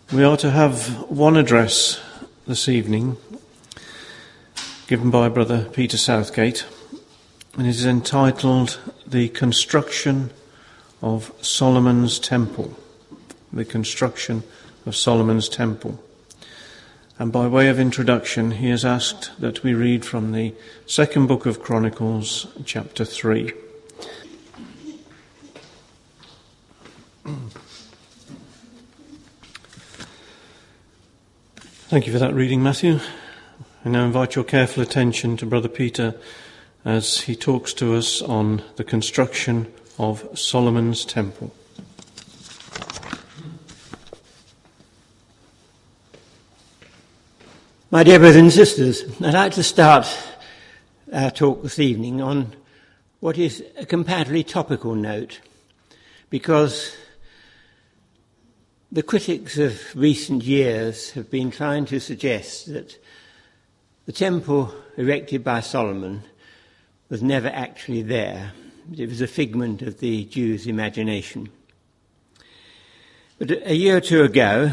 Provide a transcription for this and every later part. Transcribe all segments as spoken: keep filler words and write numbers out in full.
We are to have one address this evening given by Brother Peter Southgate, and it is entitled The Construction of Solomon's Temple. The Construction of Solomon's Temple. And by way of introduction, he has asked that we read from the second book of Chronicles, chapter three. Thank you for that reading, Matthew. I now invite your careful attention to Brother Peter as he talks to us on the construction of Solomon's Temple. My dear brothers and sisters, I'd like to start our talk this evening on what is a comparatively topical note, because the critics of recent years have been trying to suggest that the temple erected by Solomon was never actually there. It was a figment of the Jews' imagination. But a year or two ago,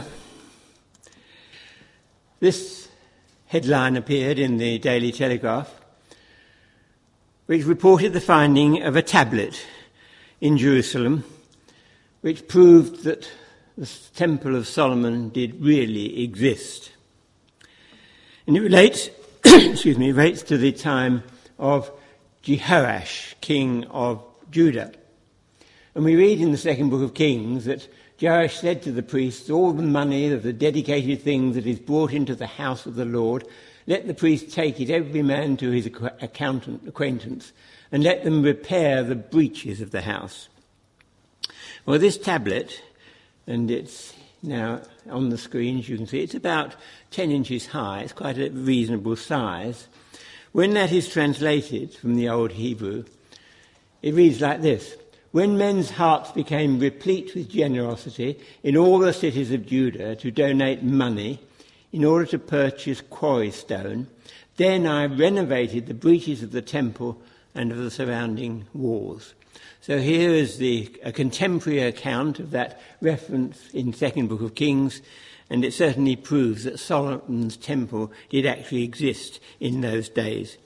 this headline appeared in the Daily Telegraph, which reported the finding of a tablet in Jerusalem, which proved that the Temple of Solomon did really exist. And it relates, excuse me, relates to the time of Jehoash, king of Judah. And we read in the second book of Kings that Jehoash said to the priests, all the money of the dedicated things that is brought into the house of the Lord, let the priests take it, every man to his accountant, acquaintance, and let them repair the breaches of the house. Well, this tablet, and it's now on the screen, as you can see, it's about ten inches high. It's quite a reasonable size. When that is translated from the Old Hebrew, it reads like this. When men's hearts became replete with generosity in all the cities of Judah to donate money in order to purchase quarry stone, then I renovated the breaches of the temple and of the surrounding walls. So here is the a contemporary account of that reference in second book of Kings, and it certainly proves that Solomon's temple did actually exist in those days.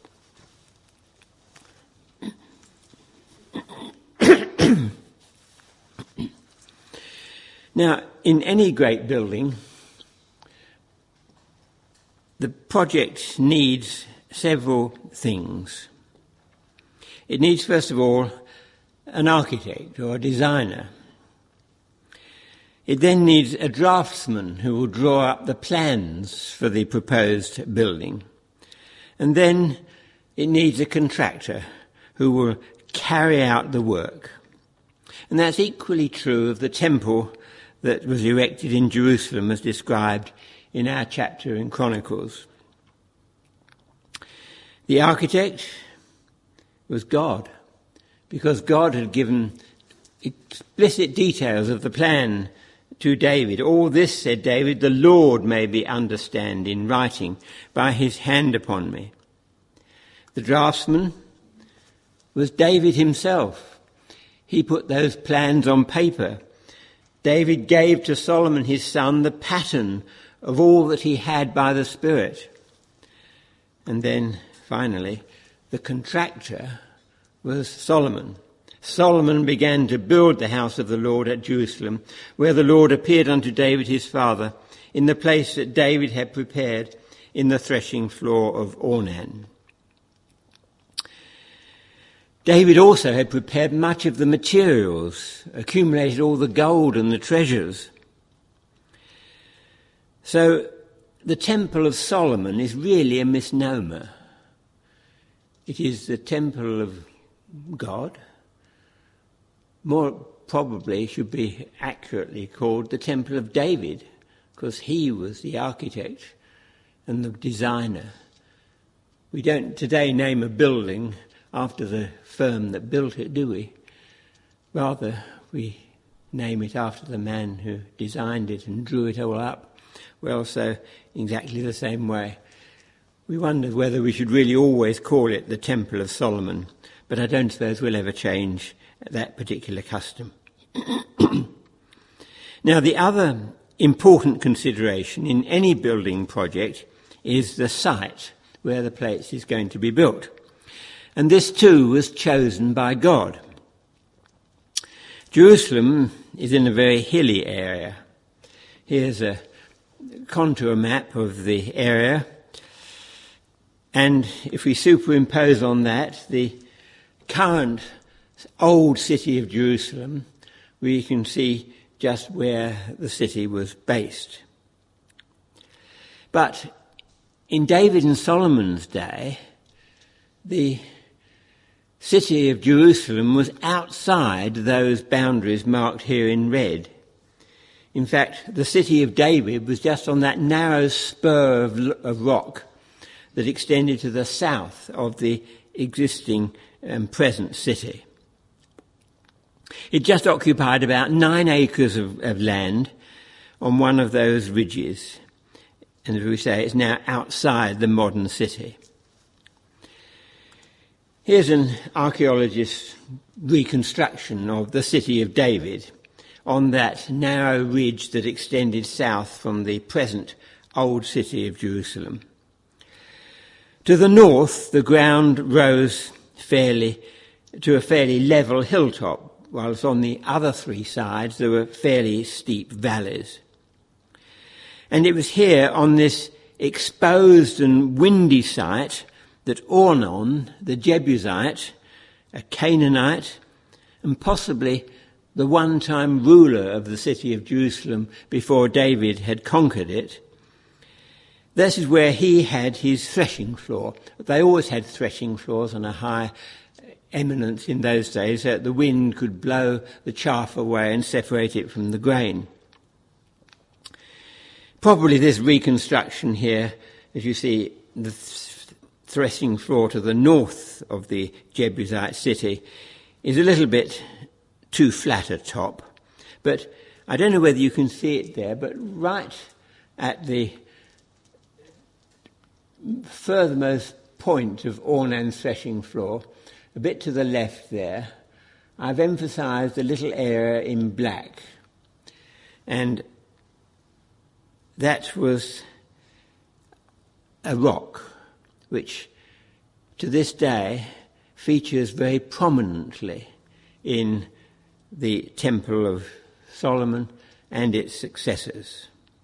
Now, in any great building, the project needs several things. It needs, first of all, an architect or a designer. It then needs a draftsman who will draw up the plans for the proposed building. And then it needs a contractor who will carry out the work. And that's equally true of the temple that was erected in Jerusalem as described in our chapter in Chronicles. The architect was God, because God had given explicit details of the plan to David. All this, said David, the Lord made me understand in writing by his hand upon me. The draftsman was David himself. He put those plans on paper. David gave to Solomon his son the pattern of all that he had by the Spirit. And then, finally, the contractor was Solomon. Solomon began to build the house of the Lord at Jerusalem, where the Lord appeared unto David his father, in the place that David had prepared in the threshing floor of Ornan. David also had prepared much of the materials, accumulated all the gold and the treasures. So the Temple of Solomon is really a misnomer. It is the temple of God. More probably should be accurately called the Temple of David, because he was the architect and the designer. We don't today name a building after the firm that built it, do we? Rather, we name it after the man who designed it and drew it all up. Well, so exactly the same way. We wondered whether we should really always call it the Temple of Solomon, but I don't suppose we'll ever change that particular custom. Now, the other important consideration in any building project is the site where the place is going to be built. And this too was chosen by God. Jerusalem is in a very hilly area. Here's a contour map of the area. And if we superimpose on that the current old city of Jerusalem, we can see just where the city was based. But in David and Solomon's day, the city of Jerusalem was outside those boundaries marked here in red. In fact, the city of David was just on that narrow spur of, of rock that extended to the south of the existing and present city. It just occupied about nine acres of, of land on one of those ridges. And as we say, it's now outside the modern city. Here's an archaeologist's reconstruction of the city of David on that narrow ridge that extended south from the present old city of Jerusalem. To the north, the ground rose fairly to a fairly level hilltop, whilst on the other three sides there were fairly steep valleys. And it was here on this exposed and windy site that Ornan, the Jebusite, a Canaanite, and possibly the one-time ruler of the city of Jerusalem before David had conquered it, this is where he had his threshing floor. They always had threshing floors on a high eminence in those days, so that the wind could blow the chaff away and separate it from the grain. Probably this reconstruction here, as you see, the th- threshing floor to the north of the Jebusite city is a little bit too flat at top. But I don't know whether you can see it there, but right at the furthermost point of Ornan's threshing floor, a bit to the left there, I've emphasised a little area in black. And that was a rock which to this day features very prominently in the Temple of Solomon and its successors.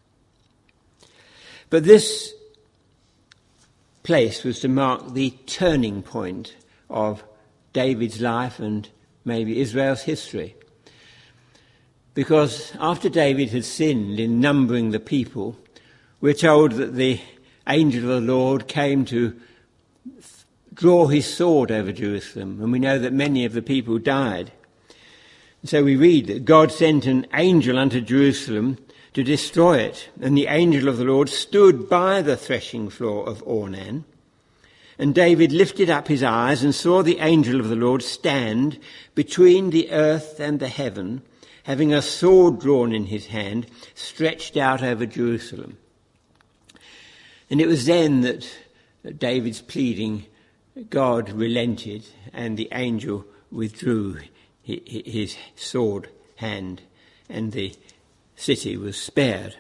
But this place was to mark the turning point of David's life and maybe Israel's history. Because after David had sinned in numbering the people, we're told that the angel of the Lord came to draw his sword over Jerusalem, and we know that many of the people died. And so we read that God sent an angel unto Jerusalem to destroy it, and the angel of the Lord stood by the threshing floor of Ornan. And David lifted up his eyes and saw the angel of the Lord stand between the earth and the heaven, having a sword drawn in his hand, stretched out over Jerusalem. And it was then that David's pleading, God relented, and the angel withdrew his sword hand, and the city was spared.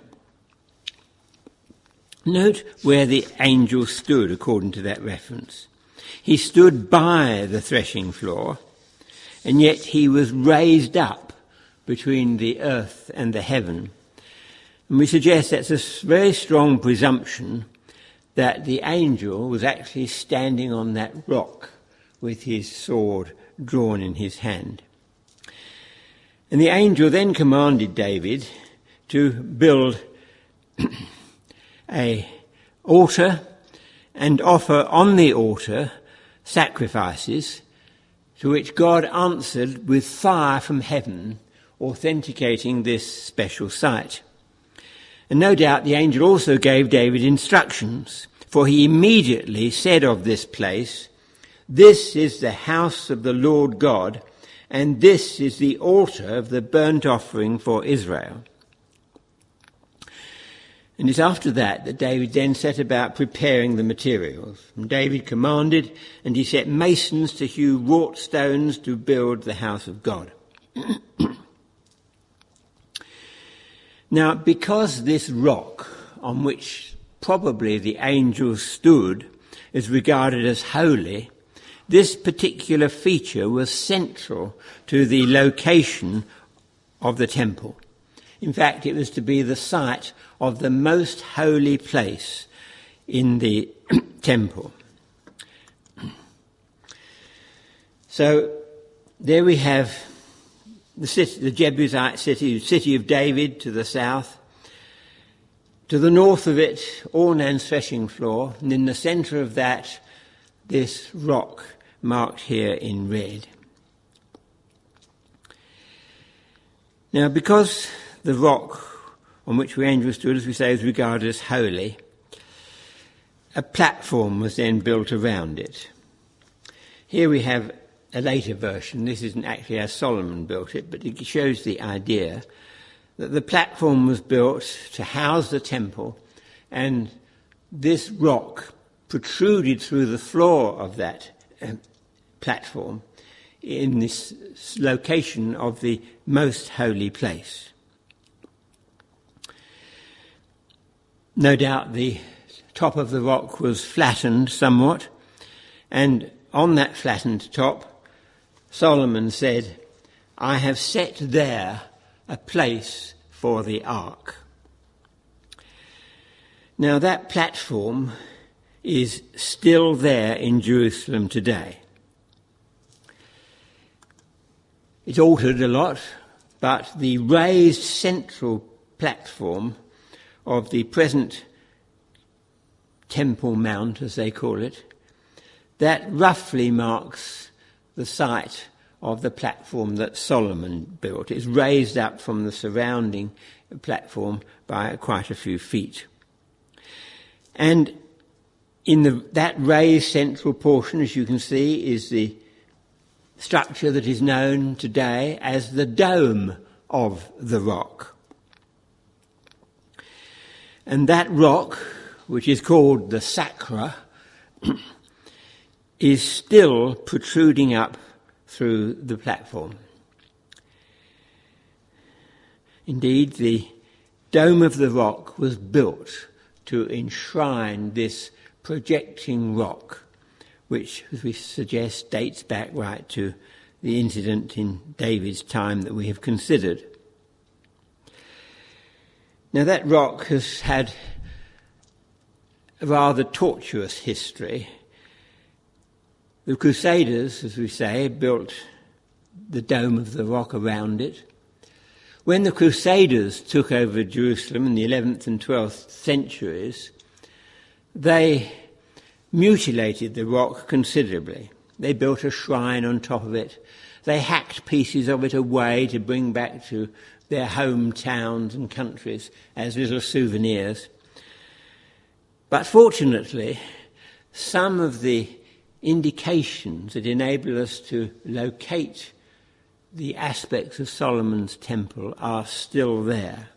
Note where the angel stood according to that reference. He stood by the threshing floor, and yet he was raised up between the earth and the heaven. And we suggest that's a very strong presumption that the angel was actually standing on that rock with his sword drawn in his hand. And the angel then commanded David to build a altar and offer on the altar sacrifices, to which God answered with fire from heaven, authenticating this special site. And no doubt the angel also gave David instructions, for he immediately said of this place, "This is the house of the Lord God, and this is the altar of the burnt offering for Israel." And it's after that that David then set about preparing the materials. And David commanded, and he set masons to hew wrought stones to build the house of God. Now, because this rock on which probably the angels stood is regarded as holy, this particular feature was central to the location of the temple. In fact, it was to be the site of the most holy place in the temple. So there we have the city, the Jebusite city, the city of David to the south. To the north of it, Ornan's threshing floor, and in the centre of that, this rock marked here in red. Now, because the rock on which the angel stood, as we say, is regarded as holy, a platform was then built around it. Here we have a later version. This isn't actually how Solomon built it, but it shows the idea that the platform was built to house the temple, and this rock protruded through the floor of that uh, platform in this location of the most holy place. No doubt the top of the rock was flattened somewhat, and on that flattened top, Solomon said, "I have set there a place for the ark." Now that platform is still there in Jerusalem today. It's altered a lot, but the raised central platform of the present Temple Mount, as they call it, that roughly marks the site of the platform that Solomon built. It's raised up from the surrounding platform by quite a few feet. And in the, that raised central portion, as you can see, is the structure that is known today as the Dome of the Rock. And that rock, which is called the Sacra, is still protruding up through the platform. Indeed, the Dome of the Rock was built to enshrine this projecting rock, which, as we suggest, dates back right to the incident in David's time that we have considered. Now, that rock has had a rather tortuous history. The Crusaders, as we say, built the Dome of the Rock around it. When the Crusaders took over Jerusalem in the eleventh and twelfth centuries, they mutilated the rock considerably. They built a shrine on top of it. They hacked pieces of it away to bring back to their hometowns and countries as little souvenirs. But fortunately, some of the indications that enable us to locate the aspects of Solomon's temple are still there.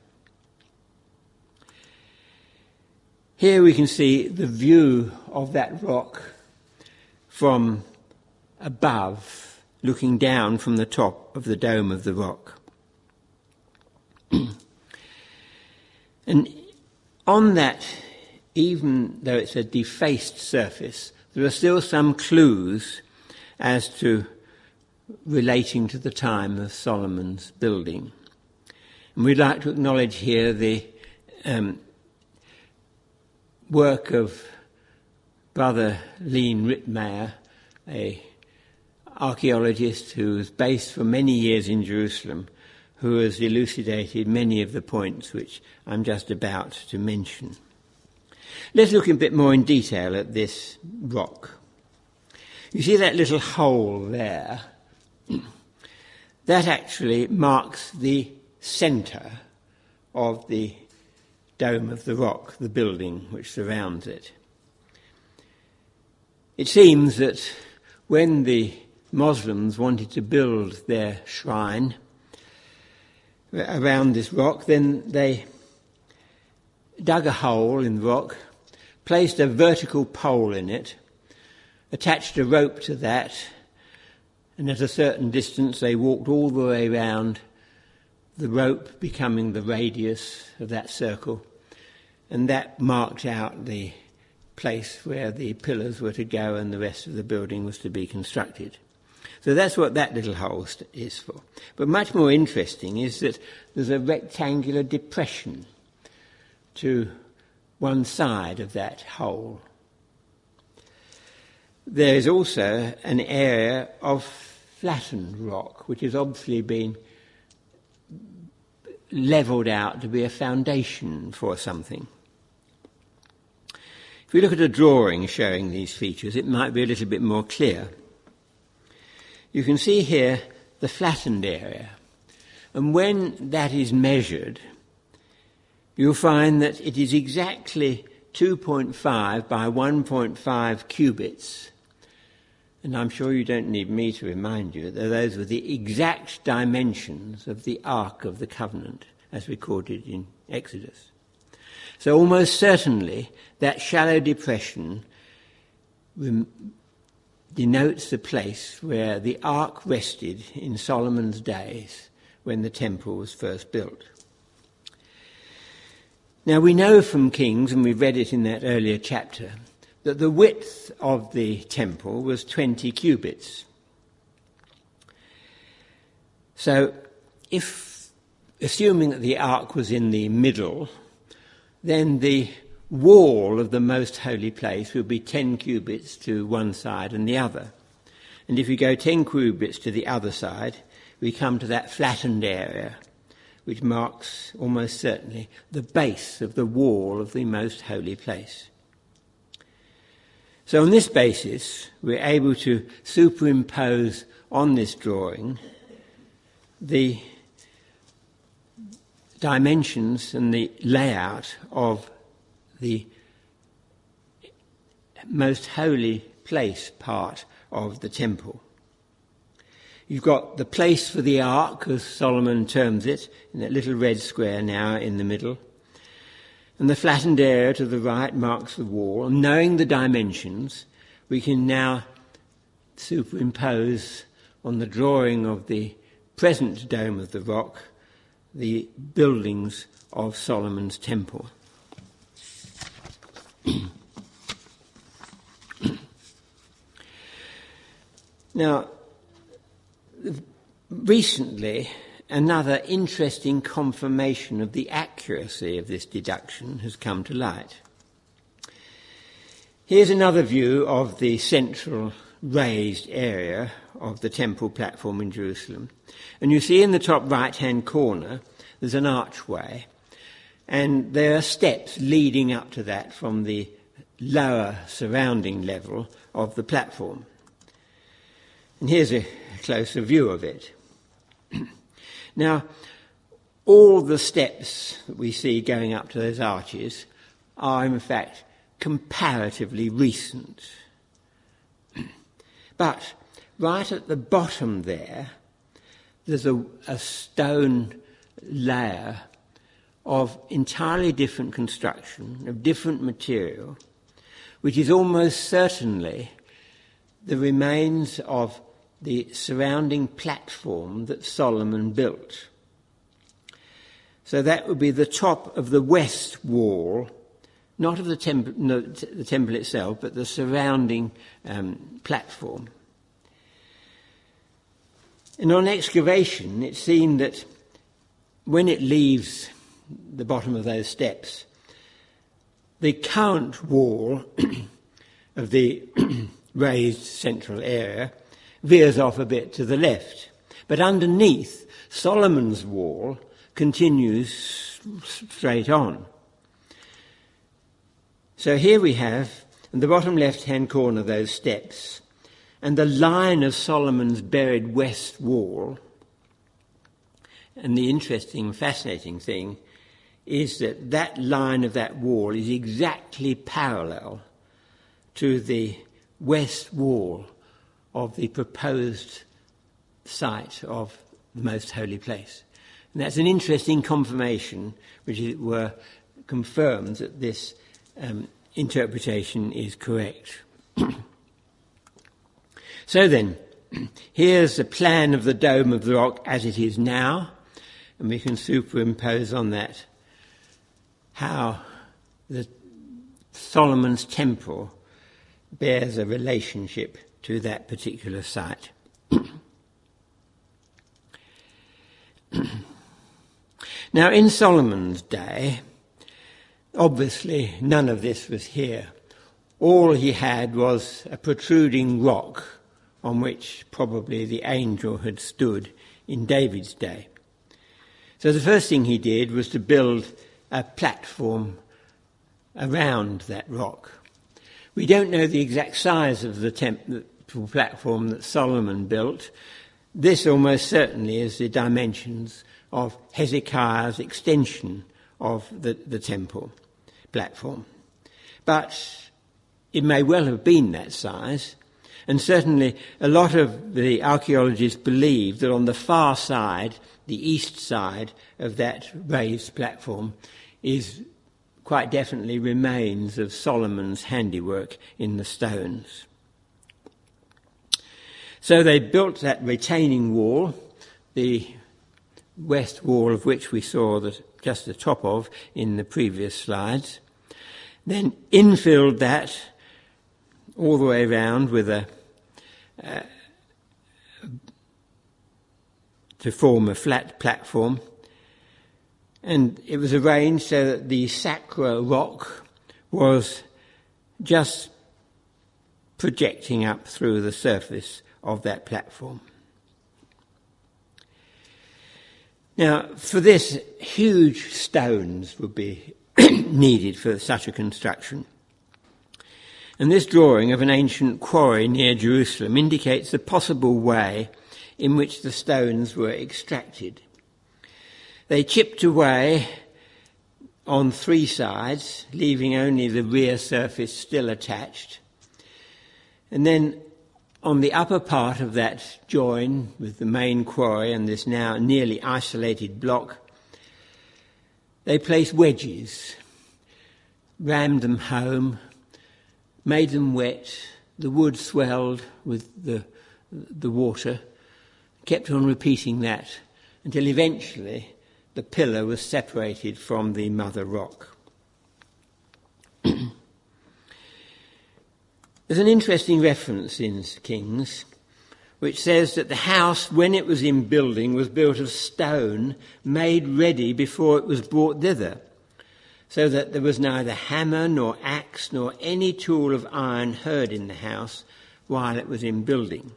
Here we can see the view of that rock from above, looking down from the top of the Dome of the Rock. And on that, even though it's a defaced surface, there are still some clues as to relating to the time of Solomon's building. And we'd like to acknowledge here the um, work of Brother Lean Rittmeyer, a archaeologist who was based for many years in Jerusalem, who has elucidated many of the points which I'm just about to mention. Let's look a bit more in detail at this rock. You see that little hole there? That actually marks the centre of the Dome of the Rock, the building which surrounds it. It seems that when the Muslims wanted to build their shrine around this rock, then they dug a hole in the rock, placed a vertical pole in it, attached a rope to that, and at a certain distance they walked all the way around the rope becoming the radius of that circle, and that marked out the place where the pillars were to go and the rest of the building was to be constructed. So that's what that little hole is for. But much more interesting is that there's a rectangular depression to one side of that hole. There is also an area of flattened rock, which has obviously been levelled out to be a foundation for something. If we look at a drawing showing these features, it might be a little bit more clear. You can see here the flattened area, and when that is measured, you'll find that it is exactly two point five by one point five cubits. And I'm sure you don't need me to remind you that those were the exact dimensions of the Ark of the Covenant, as recorded in Exodus. So almost certainly that shallow depression rem- denotes the place where the Ark rested in Solomon's days when the temple was first built. Now we know from Kings, and we've read it in that earlier chapter, that the width of the temple was twenty cubits. So if, assuming that the Ark was in the middle, then the wall of the most holy place would be ten cubits to one side and the other. And if we go ten cubits to the other side, we come to that flattened area, which marks almost certainly the base of the wall of the most holy place. So on this basis, we're able to superimpose on this drawing the dimensions and the layout of the most holy place part of the temple. You've got the place for the ark, as Solomon terms it, in that little red square now in the middle. And the flattened area to the right marks the wall. And knowing the dimensions, we can now superimpose on the drawing of the present Dome of the Rock the buildings of Solomon's temple. Now, recently, another interesting confirmation of the accuracy of this deduction has come to light. Here's another view of the central raised area of the temple platform in Jerusalem. And you see in the top right-hand corner, there's an archway. And there are steps leading up to that from the lower surrounding level of the platform. And here's a closer view of it. Now, all the steps that we see going up to those arches are, in fact, comparatively recent. But right at the bottom there, there's a, a stone layer of entirely different construction, of different material, which is almost certainly the remains of the surrounding platform that Solomon built. So that would be the top of the west wall, not of the temple, no, the temple itself, but the surrounding um, platform. And on excavation, it's seen that when it leaves the bottom of those steps, the current wall of the raised central area veers off a bit to the left. But underneath, Solomon's wall continues straight on. So here we have, in the bottom left-hand corner, those steps, and the line of Solomon's buried west wall. And the interesting, fascinating thing is that that line of that wall is exactly parallel to the west wall of the proposed site of the most holy place. And that's an interesting confirmation, which it were confirms that this um, interpretation is correct. So then, here's the plan of the Dome of the Rock as it is now. and we can superimpose on that how the Solomon's temple bears a relationship to that particular site. Now, in Solomon's day, obviously none of this was here. All he had was a protruding rock on which probably the angel had stood in David's day. So the first thing he did was to build a platform around that rock. We don't know the exact size of the temple platform that Solomon built. This almost certainly is the dimensions of Hezekiah's extension of the, the temple platform. But it may well have been that size, and certainly a lot of the archaeologists believe that on the far side, the east side of that raised platform, is quite definitely remains of Solomon's handiwork in the stones. So they built that retaining wall, the west wall of which we saw the, just the top of in the previous slides, then infilled that all the way around with a uh, to form a flat platform, and it was arranged so that the sacra rock was just projecting up through the surface of that platform. Now, for this, huge stones would be needed for such a construction. And this drawing of an ancient quarry near Jerusalem indicates the possible way in which the stones were extracted. They chipped away on three sides, leaving only the rear surface still attached. And then on the upper part of that join with the main quarry and this now nearly isolated block, they placed wedges, rammed them home, made them wet, the wood swelled with the, the water, kept on repeating that until eventually the pillar was separated from the mother rock. There's an interesting reference in Kings which says that the house, when it was in building, was built of stone made ready before it was brought thither, so that there was neither hammer nor axe nor any tool of iron heard in the house while it was in building.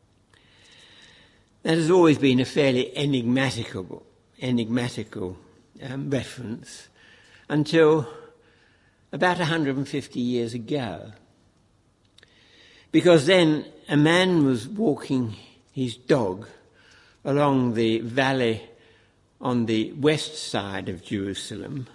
That has always been a fairly enigmatical, enigmatical um, reference until about one hundred fifty years ago. Because then a man was walking his dog along the valley on the west side of Jerusalem,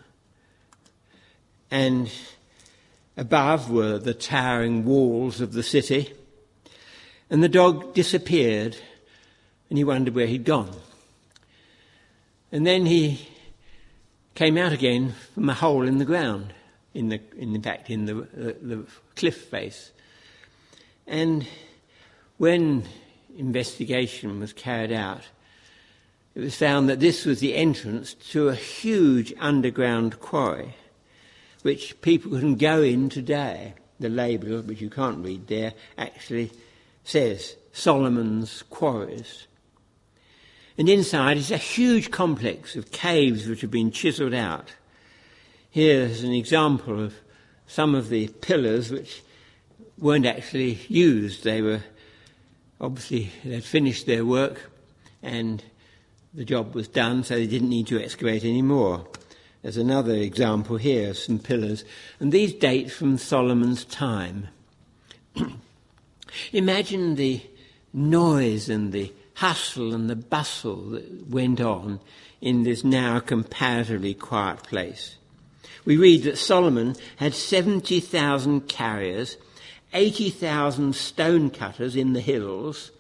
and above were the towering walls of the city, and the dog disappeared, and he wondered where he'd gone. And then he came out again from a hole in the ground, in the in fact in the, the, the cliff face. And when investigation was carried out, it was found that this was the entrance to a huge underground quarry, which people can go in today. The label, which you can't read there, actually says Solomon's Quarries. And inside is a huge complex of caves which have been chiselled out. Here's an example of some of the pillars which weren't actually used. They were, obviously, they'd finished their work and the job was done, so they didn't need to excavate anymore. There's another example here of some pillars, and these date from Solomon's time. Imagine the noise and the hustle and the bustle that went on in this now comparatively quiet place. We read that Solomon had seventy thousand carriers, eighty thousand stone cutters in the hills,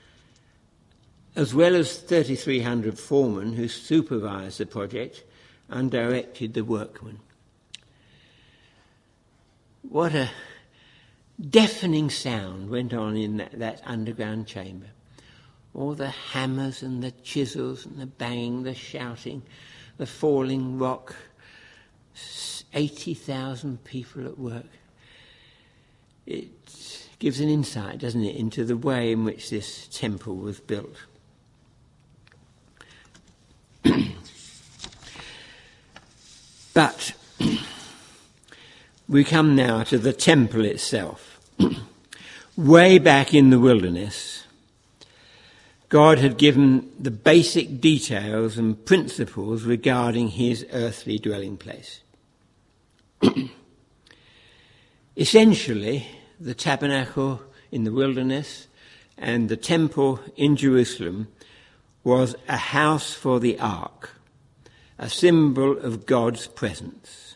as well as thirty-three hundred foremen who supervised the project and directed the workmen. What a deafening sound went on in that, that underground chamber. all the hammers and the chisels and the banging, the shouting, the falling rock, eighty thousand people at work. It gives an insight, doesn't it, into the way in which this temple was built. But we come now to the temple itself. Way back in the wilderness, God had given the basic details and principles regarding his earthly dwelling place. Essentially, the tabernacle in the wilderness and the temple in Jerusalem was a house for the ark, a symbol of God's presence.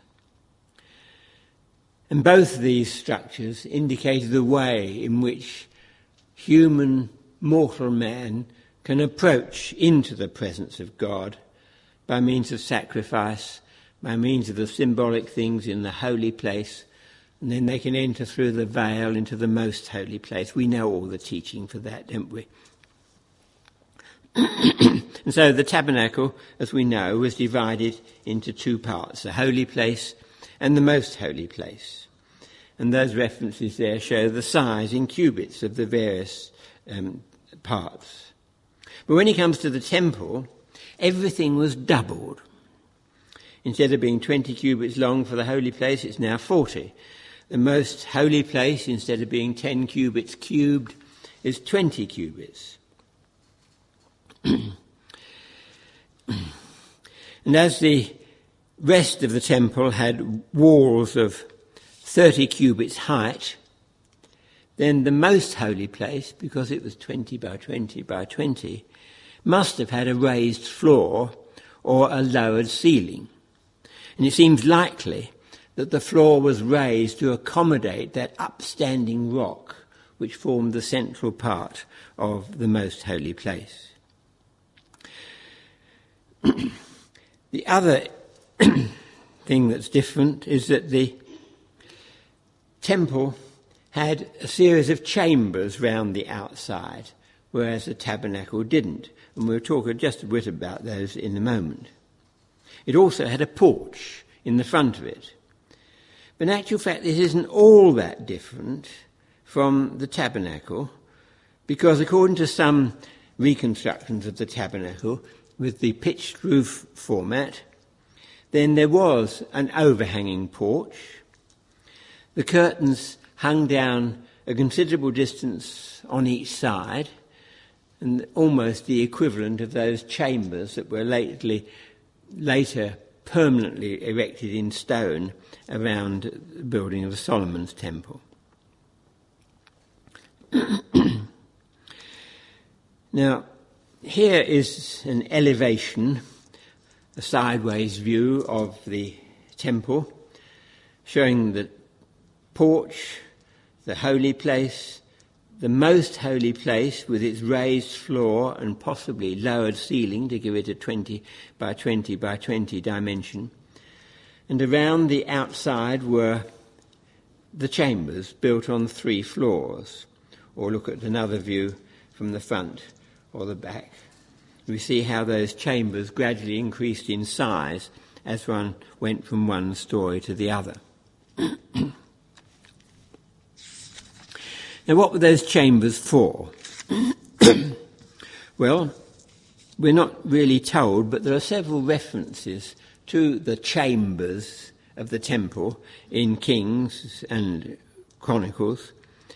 And both these structures indicated the way in which human mortal man can approach into the presence of God by means of sacrifice, by means of the symbolic things in the holy place, and then they can enter through the veil into the most holy place. We know all the teaching for that, don't we? And so the tabernacle, as we know, was divided into two parts, the holy place and the most holy place. And those references there show the size in cubits of the various um, parts. But when it comes to the temple, everything was doubled. Instead of being twenty cubits long for the holy place, it's now forty. The most holy place, instead of being ten cubits cubed, is twenty cubits. And as the rest of the temple had walls of thirty cubits height, then the most holy place, because it was twenty by twenty by twenty, must have had a raised floor or a lowered ceiling. And it seems likely that the floor was raised to accommodate that upstanding rock which formed the central part of the most holy place. The other thing that's different is that the temple had a series of chambers round the outside, whereas the tabernacle didn't. And we'll talk just a bit about those in a moment. It also had a porch in the front of it. But in actual fact, this isn't all that different from the tabernacle, because according to some reconstructions of the tabernacle, with the pitched roof format, then there was an overhanging porch. The curtains hung down a considerable distance on each side, and almost the equivalent of those chambers that were lately, later permanently erected in stone around the building of Solomon's temple. Now, here is an elevation, a sideways view of the temple, showing the porch, the holy place, the most holy place with its raised floor and possibly lowered ceiling to give it a twenty by twenty by twenty dimension. And around the outside were the chambers built on three floors. Or look at another view from the front or the back. We see how those chambers gradually increased in size as one went from one story to the other. Now, what were those chambers for? Well, we're not really told, but there are several references to the chambers of the temple in Kings and Chronicles.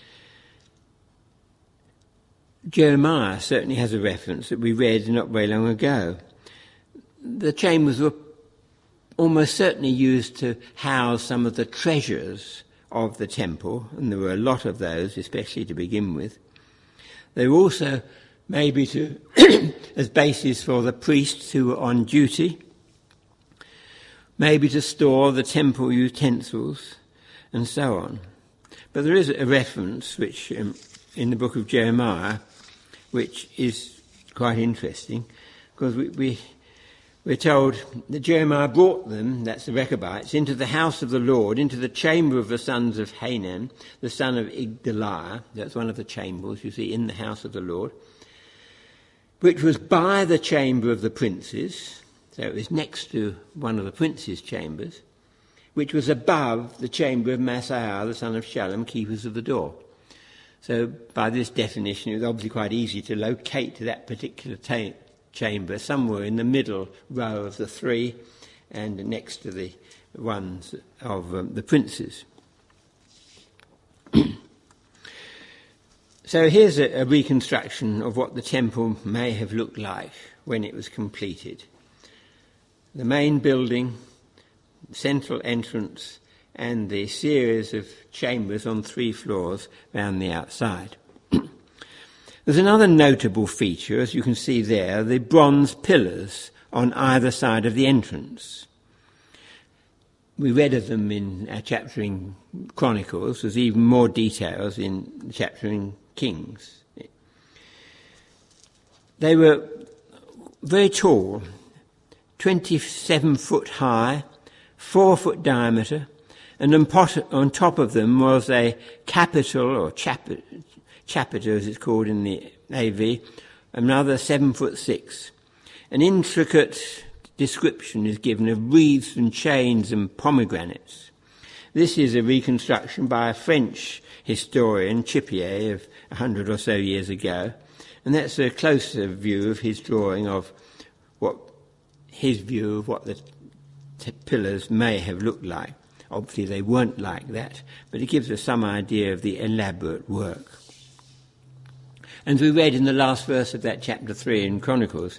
Jeremiah certainly has a reference that we read not very long ago. The chambers were almost certainly used to house some of the treasures of the temple, and there were a lot of those, especially to begin with. They were also maybe to as bases for the priests who were on duty, maybe to store the temple utensils, and so on. But there is a reference which um, in the book of Jeremiah, which is quite interesting, because we, we, we're told that Jeremiah brought them, that's the Rechabites, into the house of the Lord, into the chamber of the sons of Hanan, the son of Igdaliah. That's one of the chambers, you see, in the house of the Lord. which was by the chamber of the princes, so it was next to one of the princes' chambers, which was above the chamber of Maaseiah, the son of Shallum, keepers of the door. So by this definition, it was obviously quite easy to locate that particular ta- chamber somewhere in the middle row of the three and next to the ones of um, the princes. So here's a, a reconstruction of what the temple may have looked like when it was completed. The main building, central entrance, and the series of chambers on three floors round the outside. There's another notable feature, as you can see there, the bronze pillars on either side of the entrance. We read of them in our chapter in Chronicles. There's even more details in the chapter in Kings. They were very tall, twenty-seven foot high, four foot diameter, and on top of them was a capital, or chapiter, chapiter as it's called in the A V, another seven foot six. An intricate description is given of wreaths and chains and pomegranates. This is a reconstruction by a French historian, Chipier, of a hundred or so years ago, and that's a closer view of his drawing of what his view of what the t- pillars may have looked like. Obviously they weren't like that, but it gives us some idea of the elaborate work. And we read in the last verse of that chapter three in Chronicles,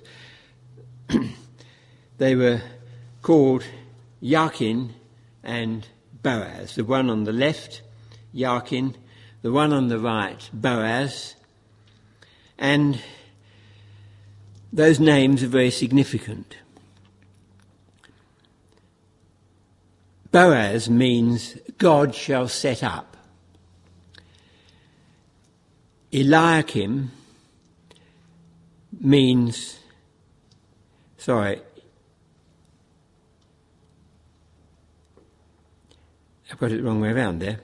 they were called Yakin and Boaz. The one on the left, Yakin, the one on the right, Boaz. And those names are very significant. Boaz means God shall set up. Eliakim means, sorry, I've got it the wrong way around there.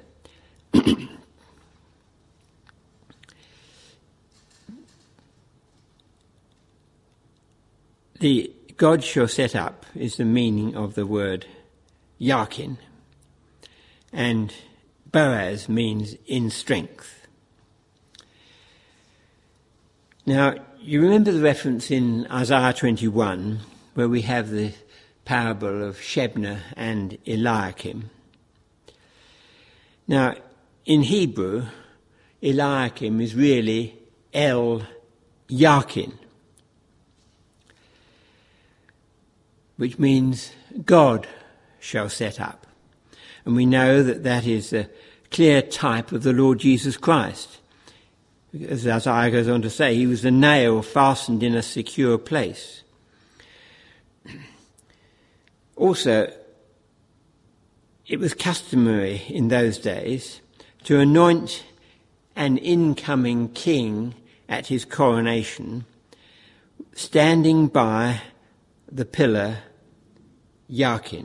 The God shall set up is the meaning of the word Yakin, and Boaz means in strength. Now, you remember the reference in Isaiah twenty-one where we have the parable of Shebna and Eliakim. Now, in Hebrew, Eliakim is really El Yakin, which means God shall set up. And we know that that is a clear type of the Lord Jesus Christ. As Isaiah goes on to say, he was a nail fastened in a secure place. Also, it was customary in those days to anoint an incoming king at his coronation, standing by the pillar Yakin.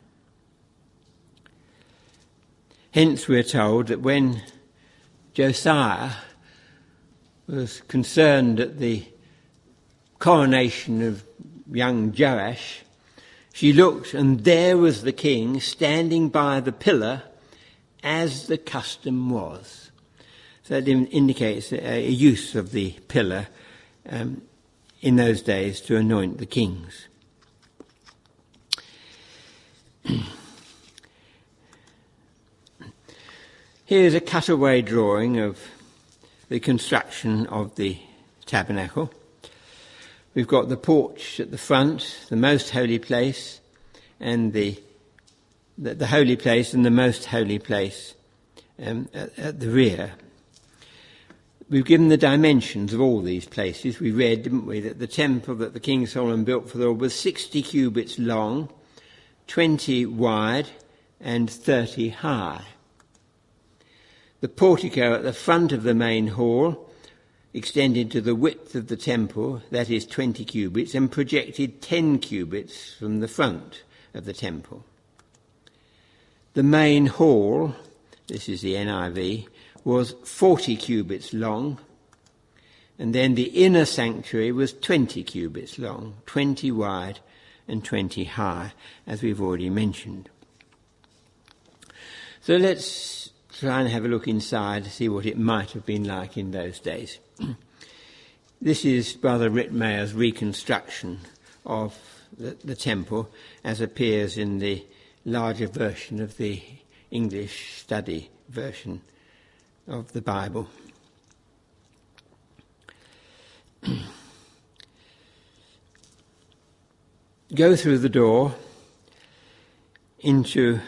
Hence we're told that when Josiah was concerned at the coronation of young Joash, she looked, and there was the king standing by the pillar as the custom was. So that indicates a use of the pillar um, in those days to anoint the kings. Here's a cutaway drawing of the construction of the tabernacle. We've got the porch at the front, the most holy place, and the the, the holy place and the most holy place um, at, at the rear. We've given the dimensions of all these places. We read, didn't we, that the temple that the King Solomon built for the Lord was sixty cubits long, twenty wide, and thirty high. The portico at the front of the main hall extended to the width of the temple, that is twenty cubits, and projected ten cubits from the front of the temple. The main hall, this is the N I V, was forty cubits long, And then the inner sanctuary was twenty cubits long, twenty wide and twenty high, as we've already mentioned. So let's try and have a look inside to see what it might have been like in those days. This is Brother Rittmeyer's reconstruction of the, the temple as appears in the larger version of the English study version of the Bible. Go through the door into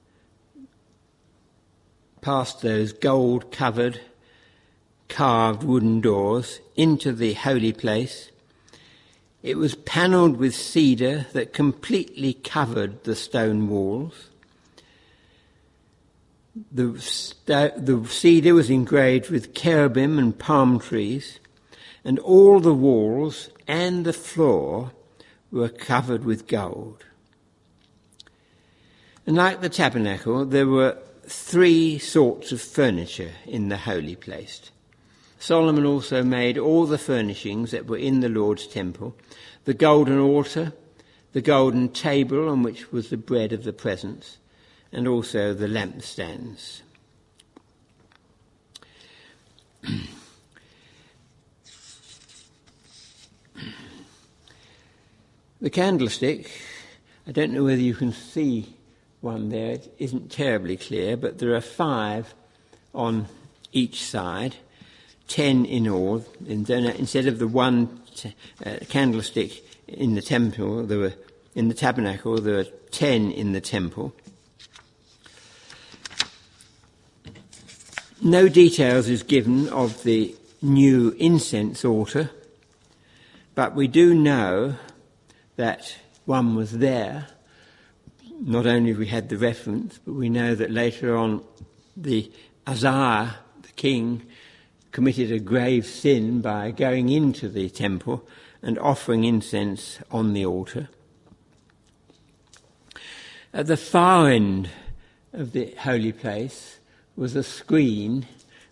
past those gold-covered, carved wooden doors into the holy place. It was panelled with cedar that completely covered the stone walls. The, st- the cedar was engraved with cherubim and palm trees, and all the walls and the floor were covered with gold. And like the tabernacle, there were three sorts of furniture in the holy place. Solomon also made all the furnishings that were in the Lord's temple, the golden altar, the golden table on which was the bread of the presence, and also the lampstands. The candlestick, I don't know whether you can see one there, it isn't terribly clear, but there are five on each side, ten in all. Instead of the one t- uh, candlestick in the temple, there were in the tabernacle, there were ten in the temple. No details is given of the new incense altar, but we do know that one was there. Not only have we had the reference, but we know that later on the Uzziah, the king, committed a grave sin by going into the temple and offering incense on the altar. At the far end of the holy place was a screen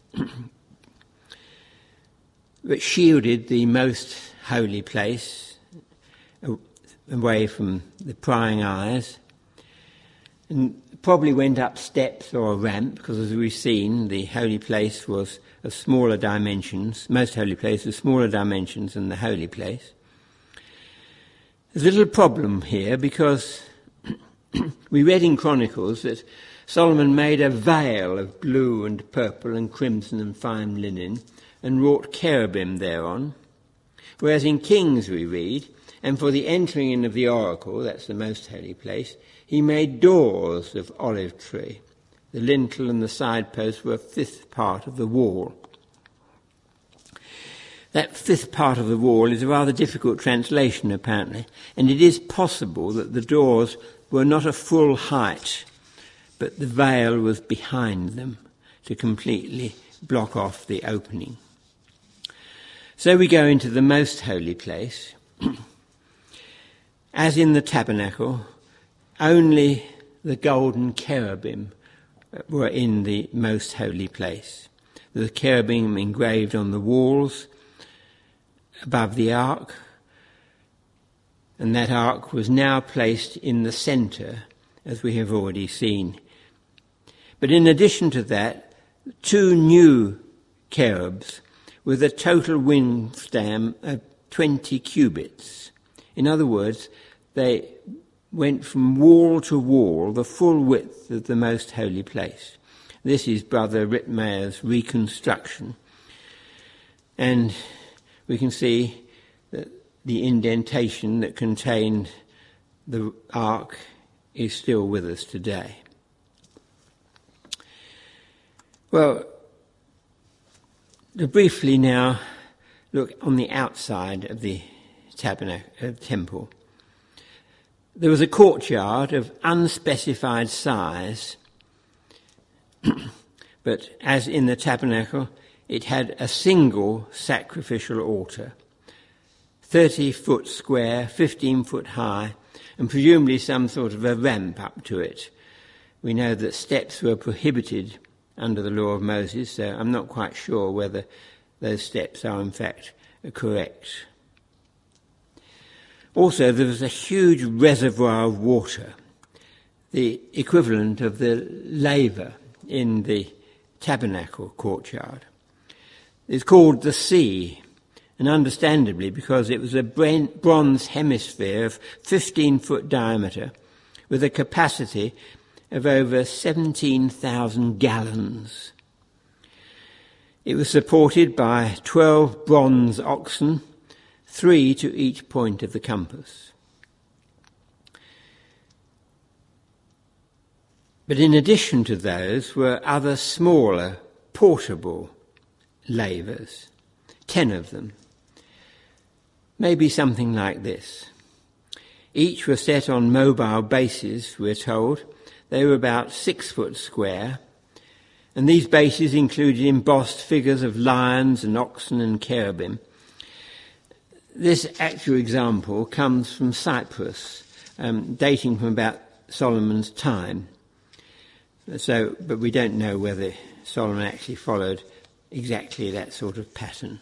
that shielded the most holy place away from the prying eyes, and probably went up steps or a ramp, because as we've seen, the holy place was of smaller dimensions, most holy place was smaller dimensions than the holy place. There's a little problem here, because we read in Chronicles that Solomon made a veil of blue and purple and crimson and fine linen and wrought cherubim thereon, whereas in Kings we read, and for the entering in of the oracle, that's the most holy place, he made doors of olive tree. The lintel and the side posts were a fifth part of the wall. That fifth part of the wall is a rather difficult translation, apparently, and it is possible that the doors were not a full height, but the veil was behind them to completely block off the opening. So we go into the most holy place. As in the tabernacle, only the golden cherubim were in the most holy place. The cherubim engraved on the walls above the ark, and that ark was now placed in the centre, as we have already seen. But in addition to that, two new cherubs with a total wingspan of twenty cubits. In other words, they went from wall to wall, the full width of the most holy place. This is Brother Rittmeyer's reconstruction. And we can see that the indentation that contained the ark is still with us today. Well, to briefly now look on the outside of the tabernacle, uh, temple. There was a courtyard of unspecified size, but as in the tabernacle, it had a single sacrificial altar, thirty foot square, fifteen foot high, and presumably some sort of a ramp up to it. We know that steps were prohibited under the law of Moses, so I'm not quite sure whether those steps are in fact correct. Also, there was a huge reservoir of water, the equivalent of the laver in the tabernacle courtyard. It's called the sea, and understandably because it was a bronze hemisphere of fifteen foot diameter with a capacity of over seventeen thousand gallons. It was supported by twelve bronze oxen, three to each point of the compass. But in addition to those were other smaller, portable lavers, ten of them. Maybe something like this. Each were set on mobile bases, we're told. They were about six foot square, and these bases included embossed figures of lions and oxen and cherubim. This actual example comes from Cyprus, um, dating from about Solomon's time. So, but we don't know whether Solomon actually followed exactly that sort of pattern.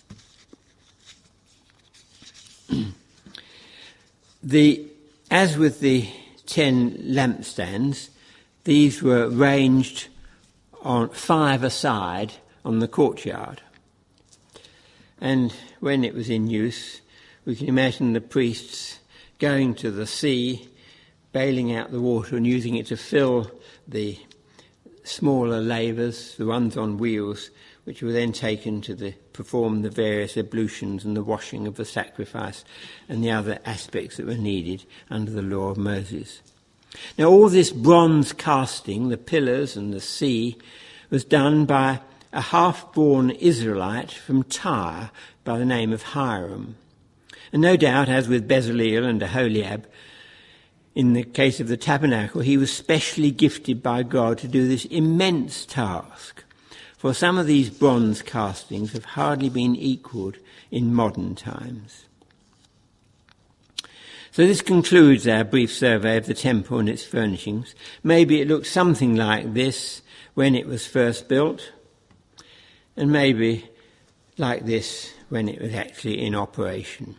the, as with the ten lampstands, these were ranged on five aside on the courtyard. And when it was in use, we can imagine the priests going to the sea, bailing out the water and using it to fill the smaller lavers, the ones on wheels, which were then taken to the, perform the various ablutions and the washing of the sacrifice and the other aspects that were needed under the law of Moses. Now all this bronze casting, the pillars and the sea, was done by a half-born Israelite from Tyre by the name of Hiram. And no doubt, as with Bezaleel and Aholiab, in the case of the tabernacle, he was specially gifted by God to do this immense task. For some of these bronze castings have hardly been equalled in modern times. So this concludes our brief survey of the temple and its furnishings. Maybe it looked something like this when it was first built, and maybe like this when it was actually in operation.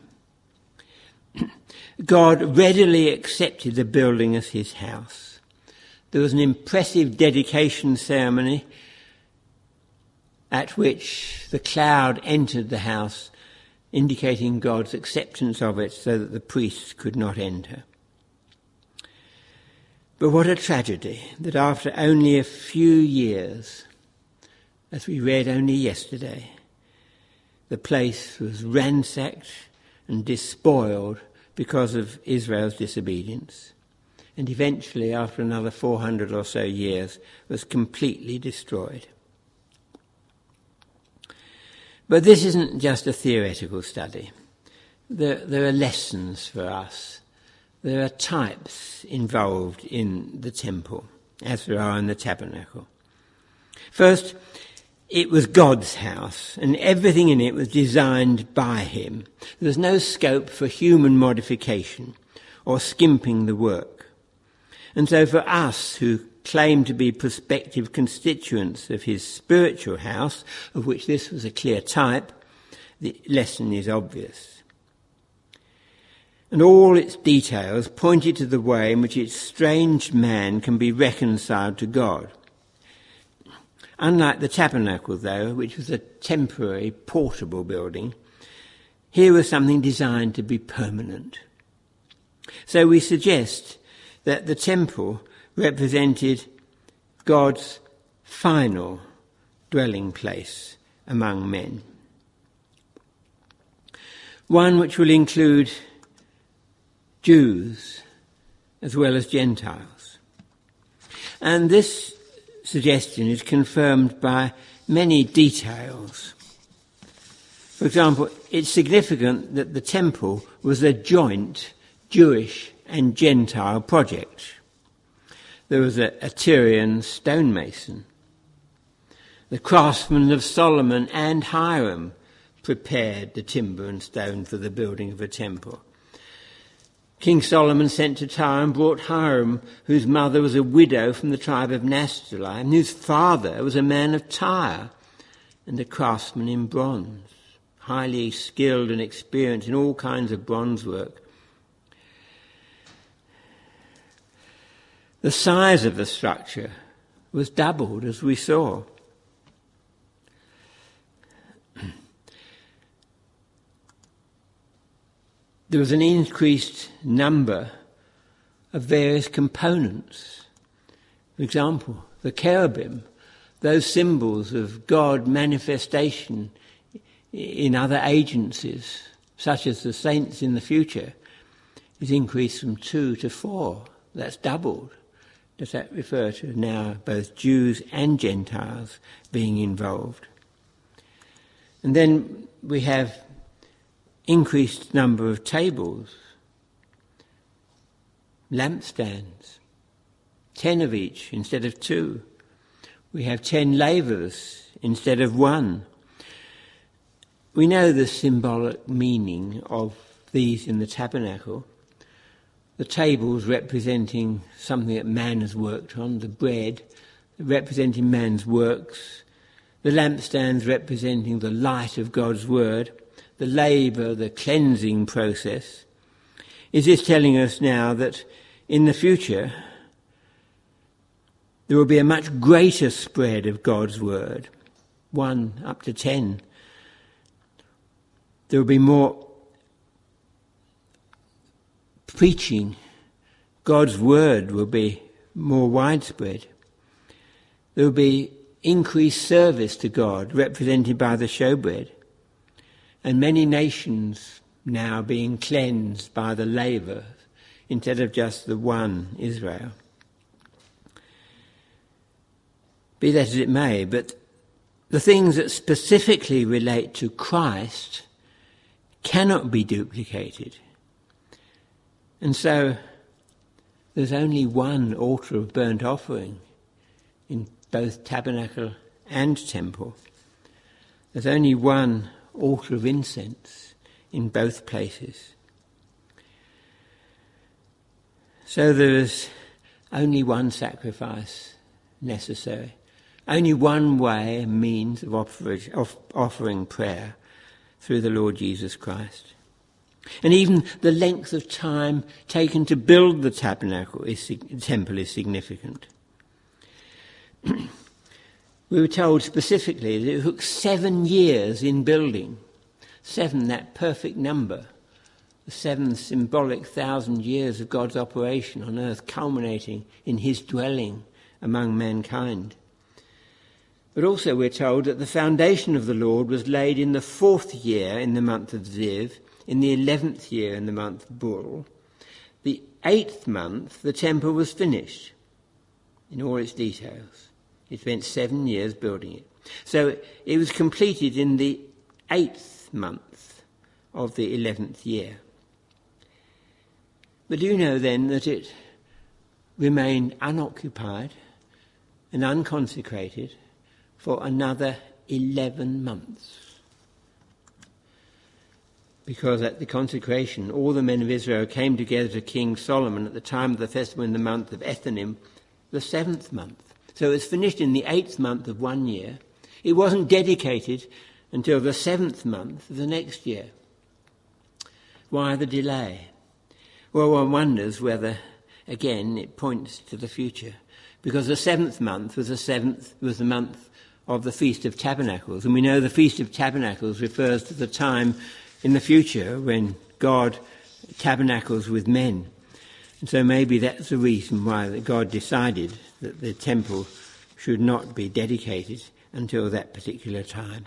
God readily accepted the building as his house. There was an impressive dedication ceremony at which the cloud entered the house, indicating God's acceptance of it so that the priests could not enter. But what a tragedy that after only a few years, as we read only yesterday, the place was ransacked and despoiled because of Israel's disobedience, and eventually, after another four hundred or so years, was completely destroyed. But this isn't just a theoretical study. There, there are lessons for us. There are types involved in the temple, as there are in the tabernacle. First, it was God's house, and everything in it was designed by him. There was no scope for human modification or skimping the work. And so for us who claim to be prospective constituents of his spiritual house, of which this was a clear type, the lesson is obvious. And all its details pointed to the way in which estranged man can be reconciled to God. Unlike the tabernacle, though, which was a temporary, portable building, here was something designed to be permanent. So we suggest that the temple represented God's final dwelling place among men. One which will include Jews as well as Gentiles. And this suggestion is confirmed by many details. For example, it's significant that the temple was a joint Jewish and Gentile project. There was a, a Tyrian stonemason. The craftsmen of Solomon and Hiram prepared the timber and stone for the building of a temple. King Solomon sent to Tyre and brought Hiram, whose mother was a widow from the tribe of Naphtali, and whose father was a man of Tyre. and a craftsman in bronze, highly skilled and experienced in all kinds of bronze work. The size of the structure was doubled, as we saw. There was an increased number of various components. For example, the cherubim, those symbols of God manifestation in other agencies, such as the saints in the future, is increased from two to four. That's doubled. Does that refer to now both Jews and Gentiles being involved? And then we have increased number of tables, lampstands, ten of each instead of two. We have ten lavers instead of one. We know the symbolic meaning of these in the tabernacle. The tables representing something that man has worked on, the bread representing man's works, the lampstands representing the light of God's word, the laver, the cleansing process. Is this telling us now that in the future there will be a much greater spread of God's word, one up to ten? There will be more preaching. God's word will be more widespread. There will be increased service to God, represented by the showbread. And many nations now being cleansed by the laver instead of just the one Israel. Be that as it may, but the things that specifically relate to Christ cannot be duplicated. And so there's only one altar of burnt offering in both tabernacle and temple. There's only one altar of incense in both places. So there is only one sacrifice necessary, only one way and means of offering prayer through the Lord Jesus Christ. And even the length of time taken to build the tabernacle is, temple is significant. We were told specifically that it took seven years in building. Seven, that perfect number. The seven symbolic thousand years of God's operation on earth, culminating in his dwelling among mankind. But also we're told that the foundation of the Lord was laid in the fourth year in the month of Ziv, in the eleventh year in the month of Bul. The eighth month the temple was finished in all its details. It spent seven years building it. So it was completed in the eighth month of the eleventh year. But do you know then that it remained unoccupied and unconsecrated for another eleven months? Because at the consecration, all the men of Israel came together to King Solomon at the time of the festival in the month of Ethanim, the seventh month. So it was finished in the eighth month of one year. It wasn't dedicated until the seventh month of the next year. Why the delay? Well, one wonders whether, again, it points to the future. Because the seventh month was the seventh was the month of the Feast of Tabernacles. And we know the Feast of Tabernacles refers to the time in the future when God tabernacles with men. And so maybe that's the reason why God decided that the temple should not be dedicated until that particular time.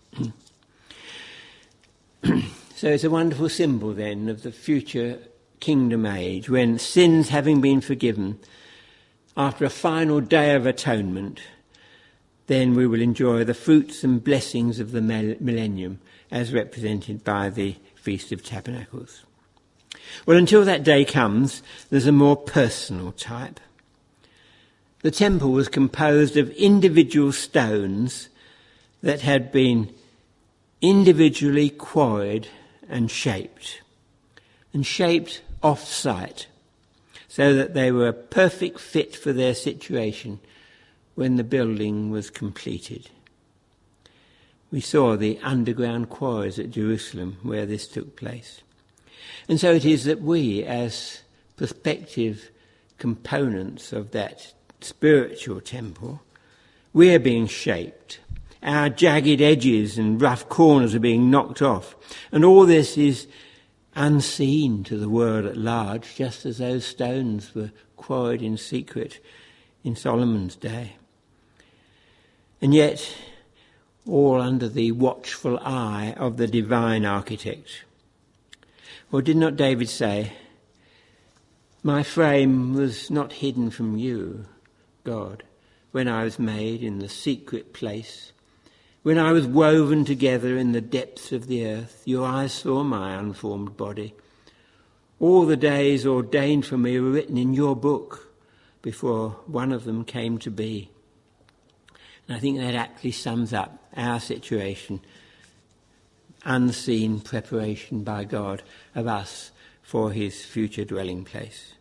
So it's a wonderful symbol then of the future kingdom age, when sins having been forgiven, after a final day of atonement, then we will enjoy the fruits and blessings of the millennium as represented by the Feast of Tabernacles. Well, until that day comes, there's a more personal type. The temple was composed of individual stones that had been individually quarried and shaped, and shaped off-site, so that they were a perfect fit for their situation when the building was completed. We saw the underground quarries at Jerusalem where this took place. And so it is that we, as prospective components of that spiritual temple, we are being shaped. Our jagged edges and rough corners are being knocked off. And all this is unseen to the world at large, just as those stones were quarried in secret in Solomon's day. And yet, all under the watchful eye of the divine architect. Or did not David say, "My frame was not hidden from you, God, when I was made in the secret place. When I was woven together in the depths of the earth, your eyes saw my unformed body. All the days ordained for me were written in your book before one of them came to be." And I think that actually sums up our situation. Unseen preparation by God of us for his future dwelling place.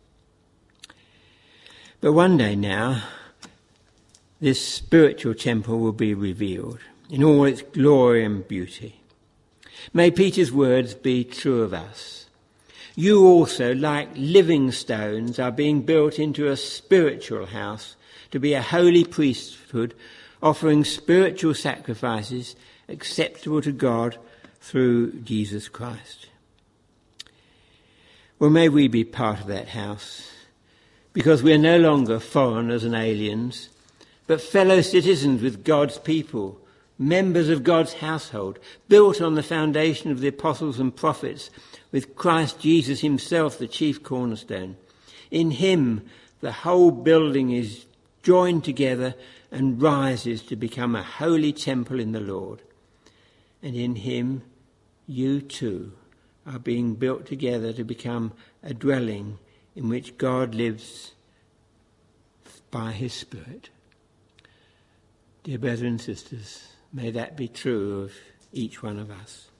But one day now, this spiritual temple will be revealed in all its glory and beauty. May Peter's words be true of us. You also, like living stones, are being built into a spiritual house to be a holy priesthood, offering spiritual sacrifices acceptable to God through Jesus Christ. Well, may we be part of that house, because we are no longer foreigners and aliens, but fellow citizens with God's people, members of God's household, built on the foundation of the apostles and prophets, with Christ Jesus himself the chief cornerstone. In him, the whole building is joined together and rises to become a holy temple in the Lord. And in him, you too are being built together to become a dwelling in which God lives by his Spirit. Dear brothers and sisters, may that be true of each one of us.